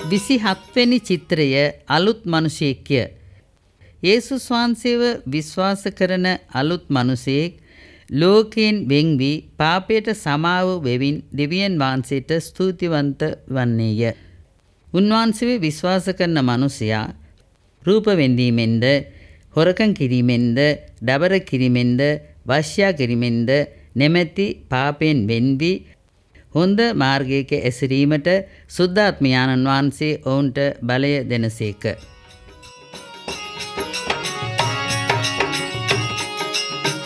27වෙනි චිත්‍රය අලුත් මිනිසෙක්ය. යේසුස් වහන්සේව විශ්වාස කරන අලුත් මිනිසෙක් ලෝකයෙන් වෙන් වී පාපයට සමාව වෙමින් දෙවියන් වහන්සේට ස්තුතිවන්ත වන්නේය. උන්වහන්සේව විශ්වාස කරන මිනිසයා රූප වෙන්දීමෙන්ද, හොරකම් කිරීමෙන්ද, දබර කිරීමෙන්ද, වශ්‍යා කිරීමෙන්ද නැමැති පාපයෙන් වෙන් වී හොඳ මාර්ගයක ඇසිරීමට සුද්ධාත්මයාණන් වහන්සේ ඔවුන්ට බලය දෙනසේක.